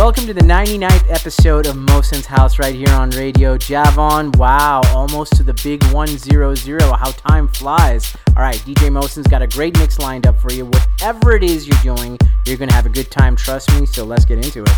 Welcome to the 99th episode of Mosin's House right here on Radio Javon. Wow, almost to the big 100. How time flies. All right, DJ Mosin's got a great mix lined up for you. Whatever it is you're doing, you're going to have a good time, trust me, so let's get into it.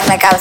like I was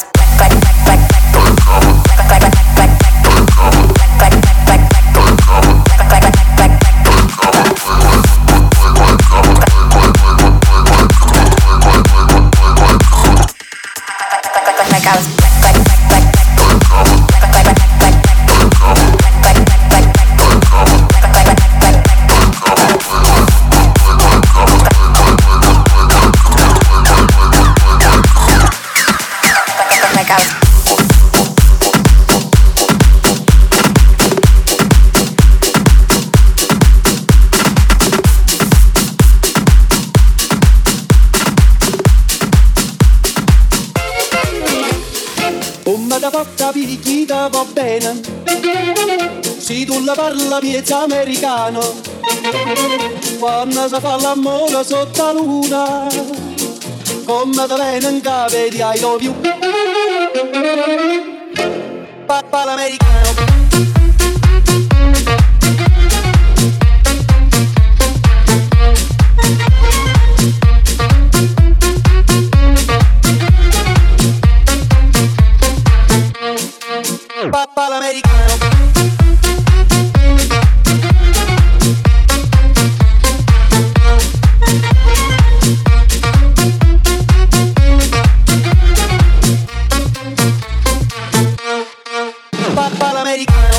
picchita va bene, se tu la parla miezza americano, quando si fa l'amore sotto la luna, come te viene in capo di I love you, papà l'americano. Papà l'americano. Papà l'americano.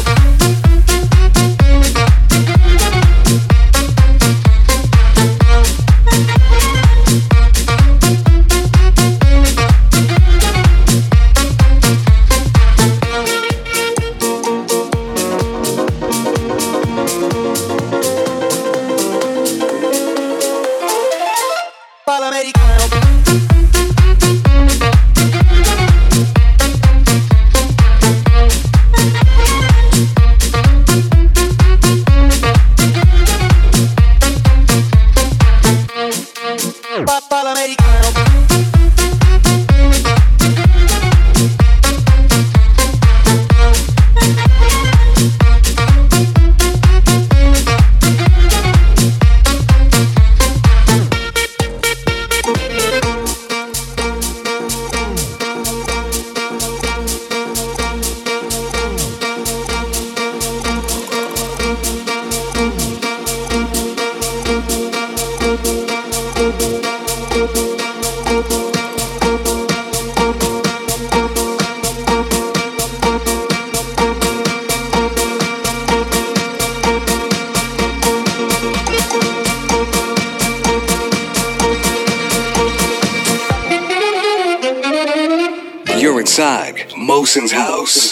You're inside Mosen's house.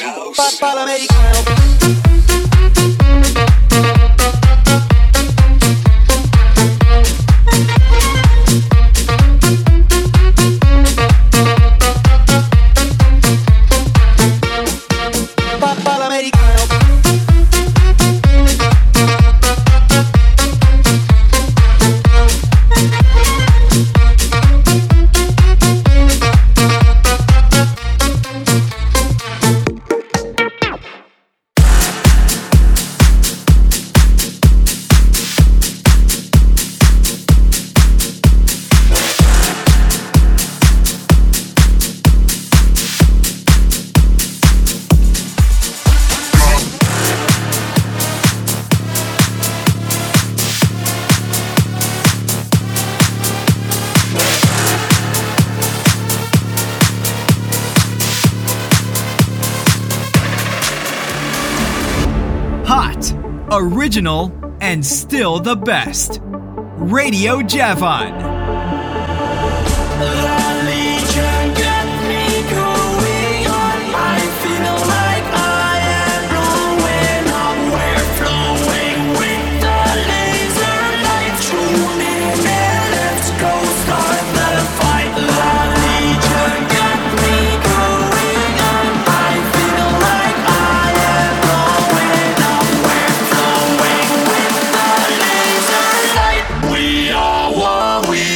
Original and still the best. Radio Javon. We are what we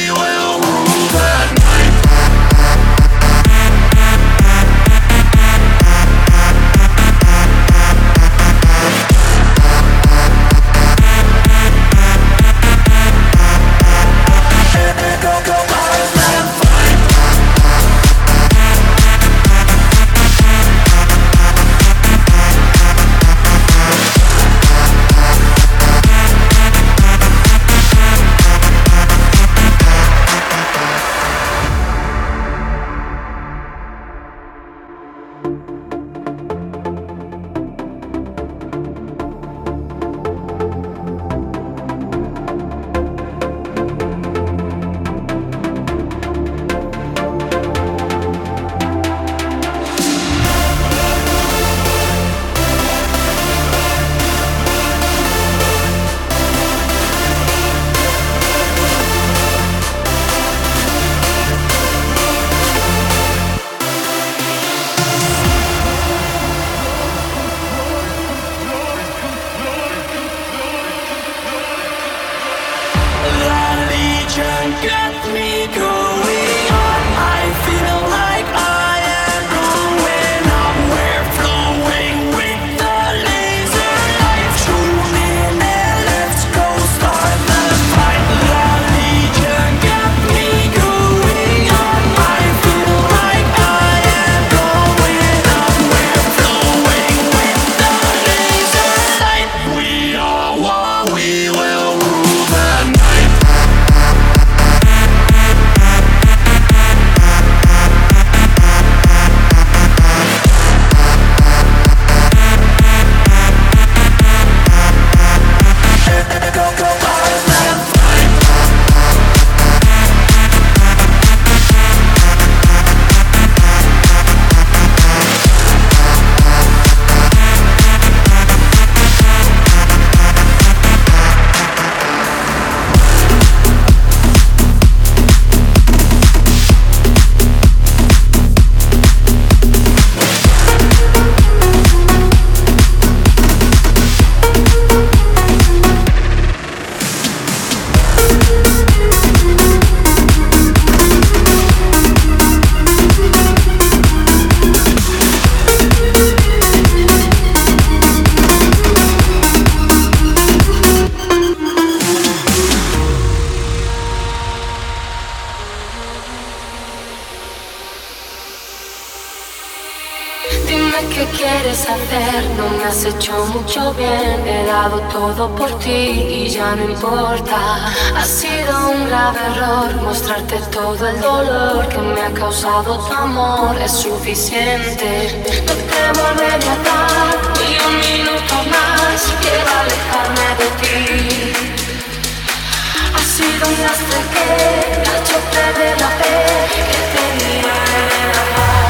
qué quieres hacer, no me has hecho mucho bien. He dado todo por ti y ya no importa. Ha sido un grave error mostrarte todo el dolor que me ha causado tu amor. Es suficiente. No te volveré a dar ni un minuto más. Quiero alejarme de ti. Ha sido un lastre que me ha hecho perder la fe que tenía en el amor.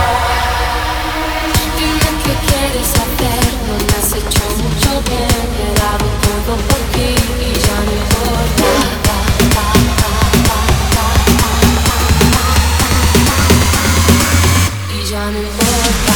Dime qué quieres hacer, no me has hecho mucho bien. He dado todo por ti y ya no importa. Y ya no importa.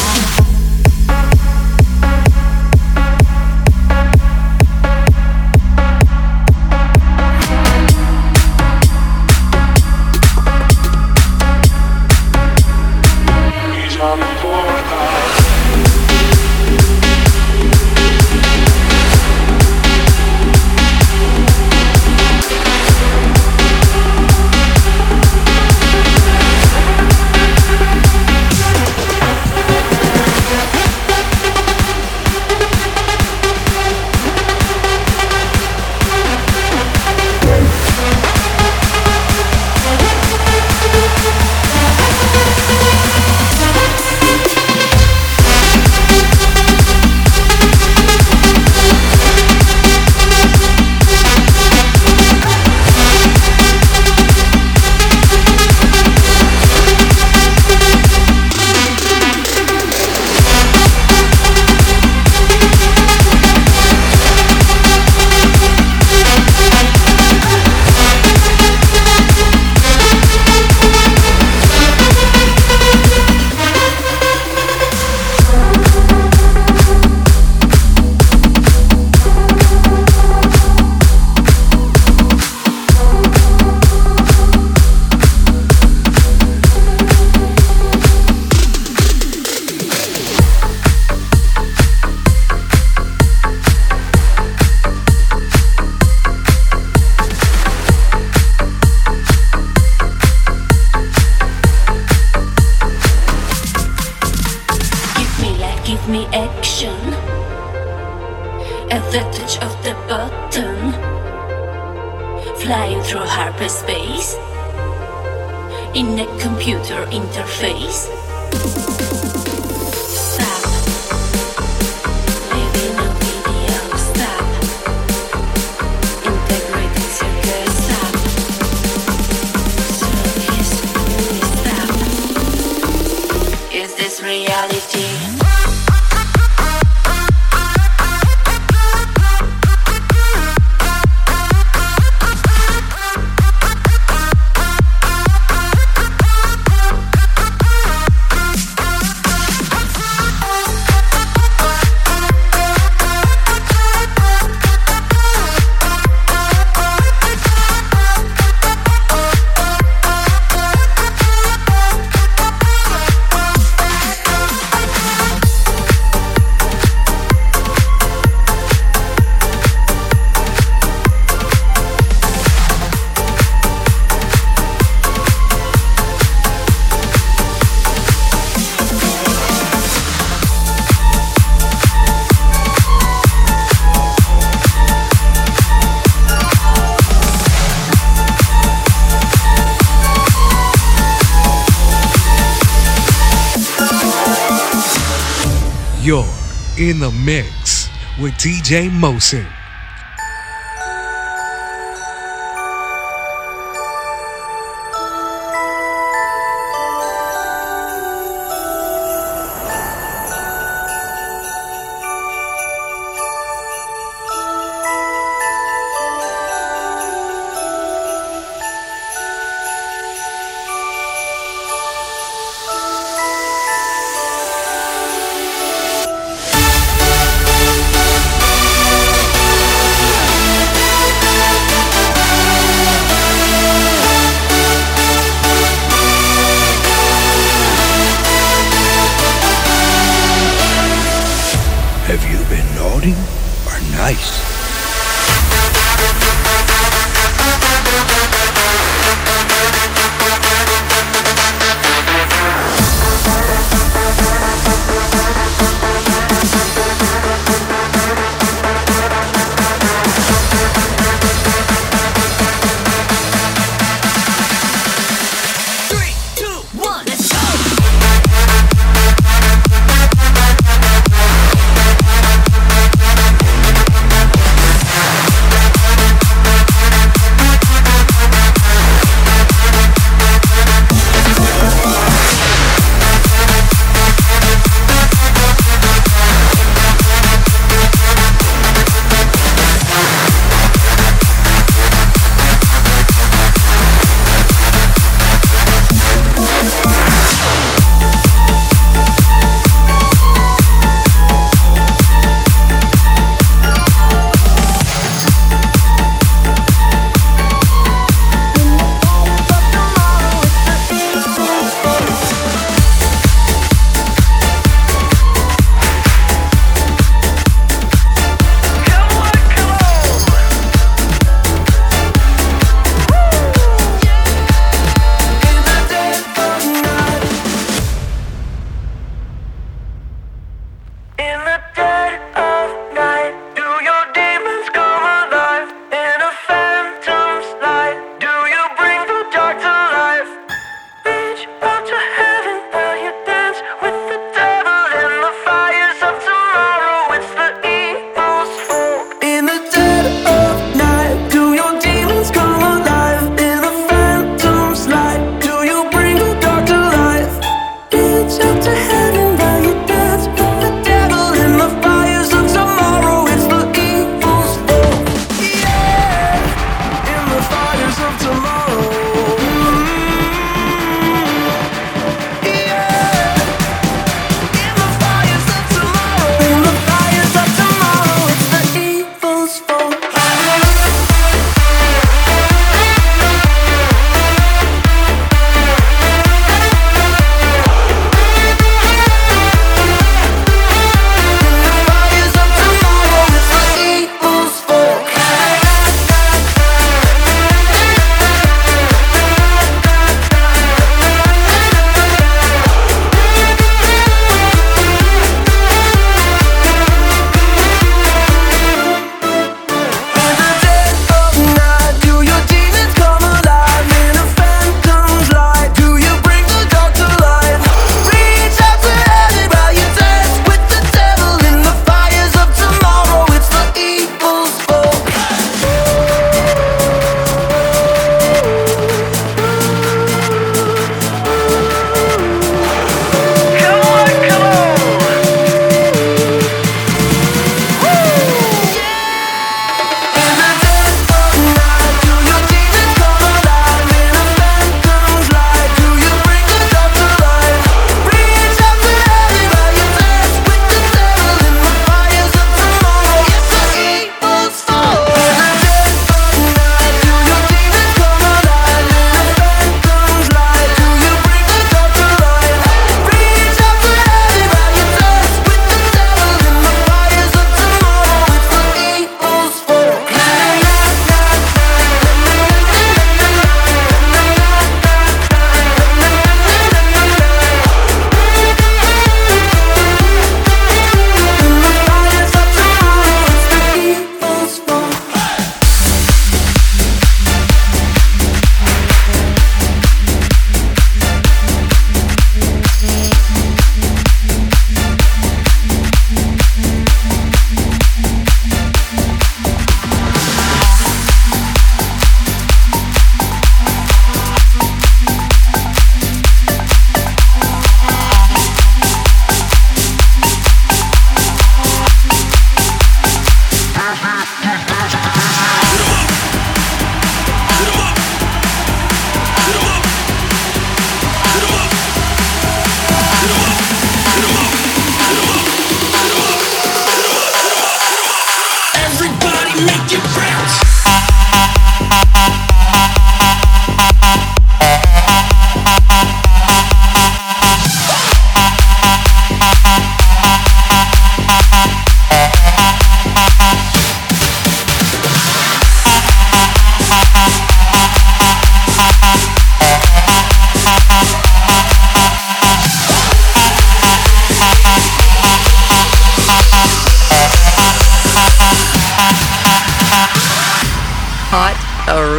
Interface. You're in the mix with DJ Mosin.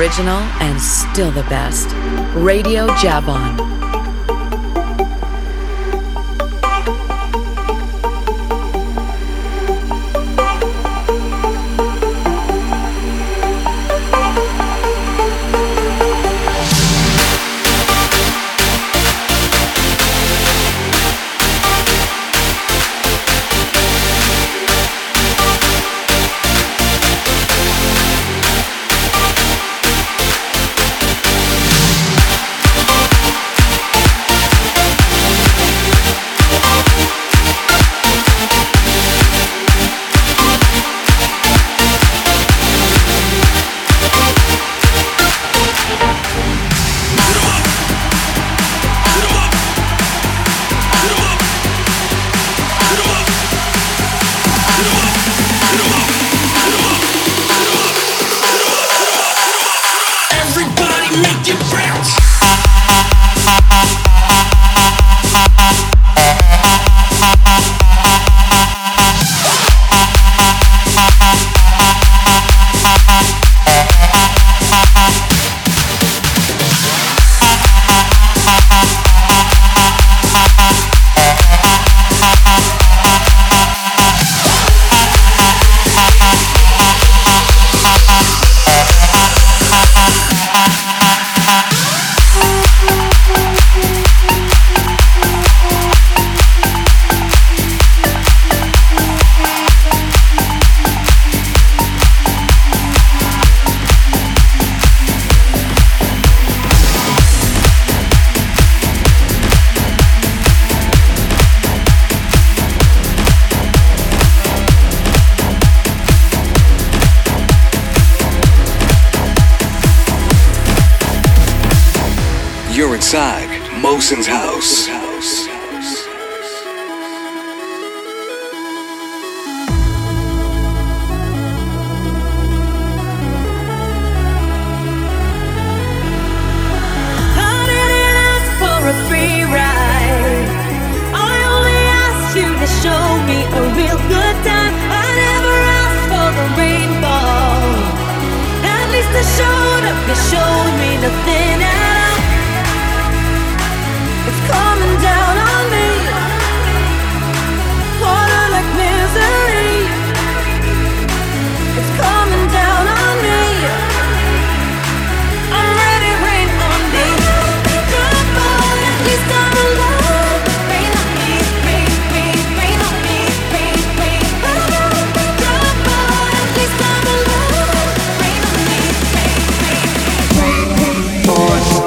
original and still the best. Radio Javon. You're inside Mosin's house. Boy.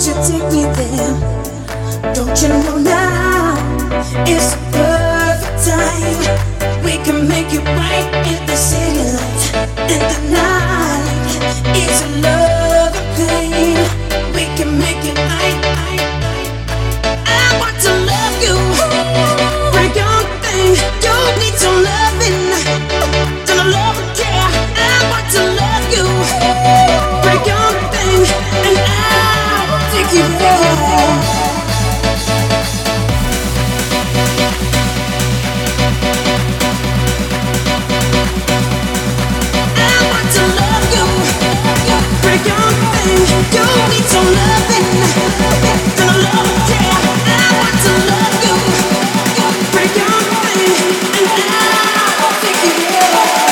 you take me there? Don't you know now it's the perfect time? We can make it right in the city lights and the night. It's a love and pain. We can make it right. I want to love you. Break your thing. You need some loving. Gonna love and care. I want to love you. Break your thing, and I'll take you there. You need some loving, gonna love and care. I want to love you. Break your thing, and I'll take you there.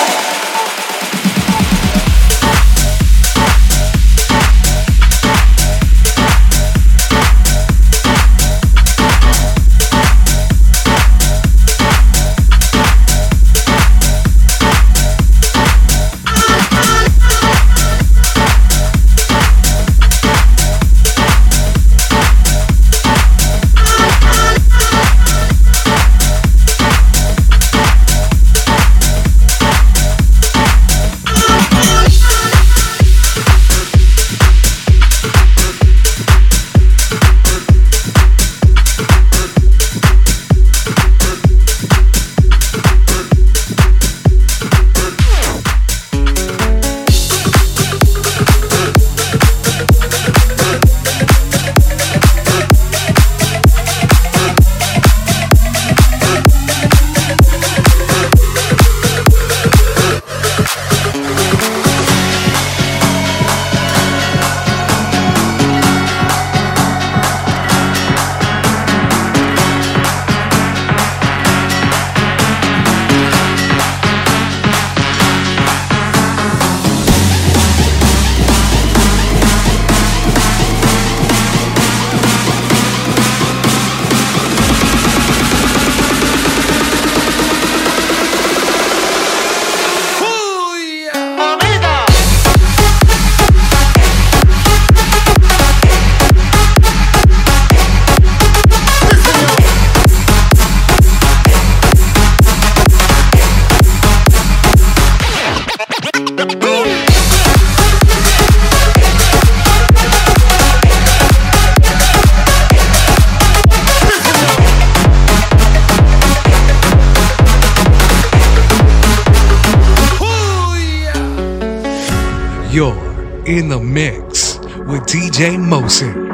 You're in the mix with DJ Mosin.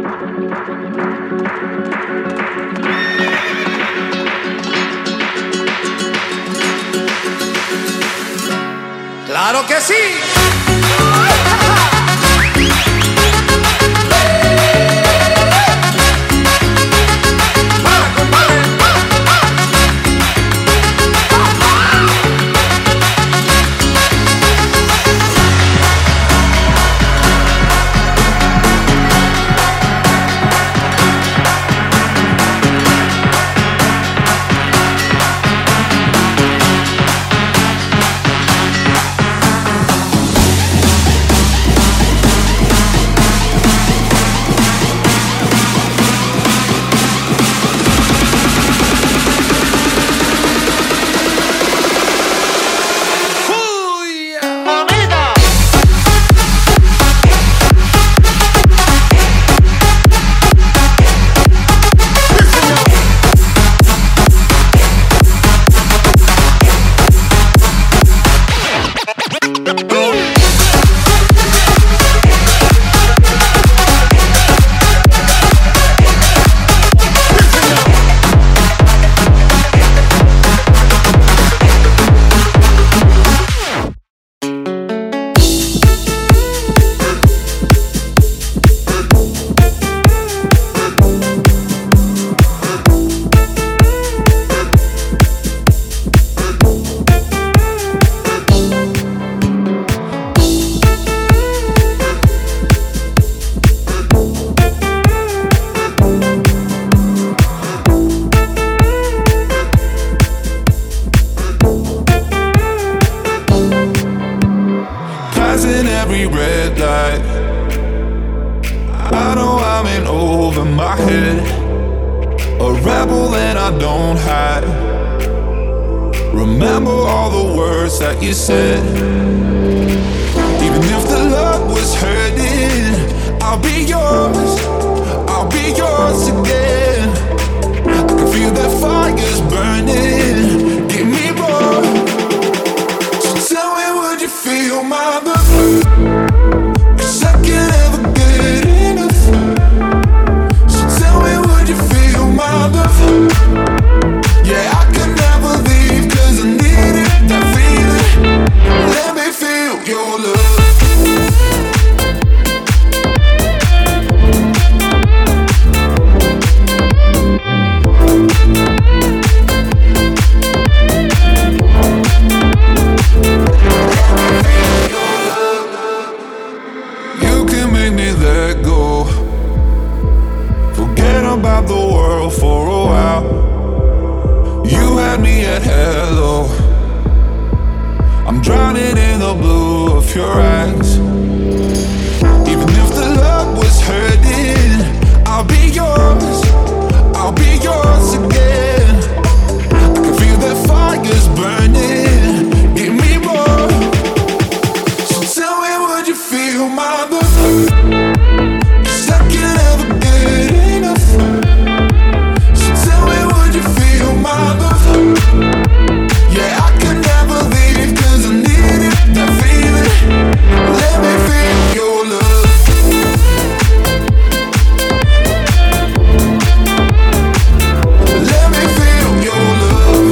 ¡Claro que sí! coming over my head. A rebel that I don't hide. Remember all the words that you said. Even if the love was hurting, I'll be yours again. I can feel that fire's burning. Give me more. So tell me, would you feel my love? 'Cause I can't ever get enough. So tell me, would you feel my love? Yeah, I can never leave 'cause I need it, that feeling. Let me feel your love. About the world for a while. You had me at hello. I'm drowning in the blue of your eyes. Even if the love was hurting, I'll be yours again. I can feel that fire's burning. Give me more. So tell me, would you feel my love? 'Cause I can't ever get enough. My love, yeah, I can never leave 'cause I need it, that feeling. Let me feel your love. Let me feel your love.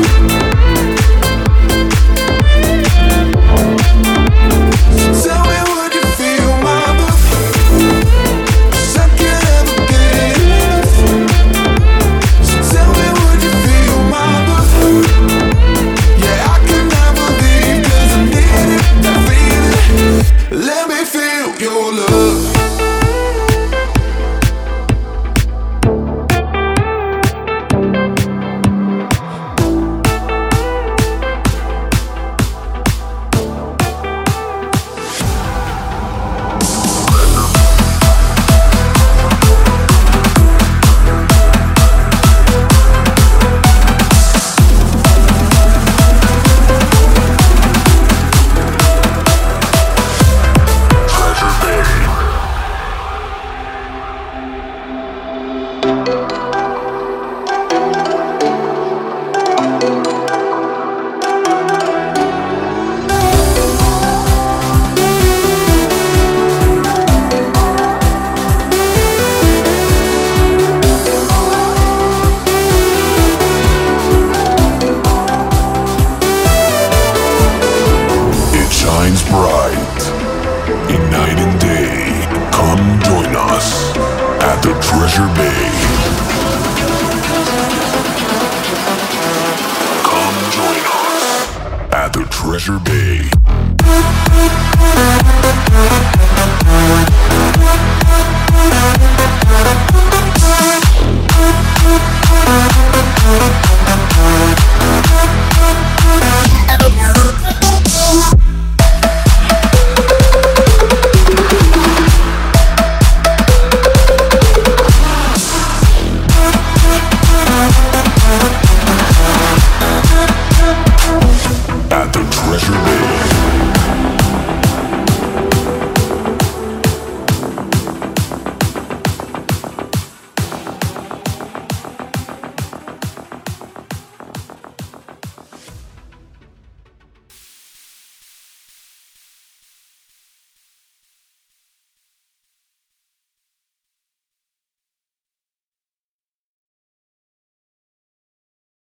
So tell me, would you feel my love? 'Cause I can't ever get enough. So tell me, would you feel my love? Yeah, I can never leave 'cause I need it, that feeling. Let me feel your love. Treasure Bay.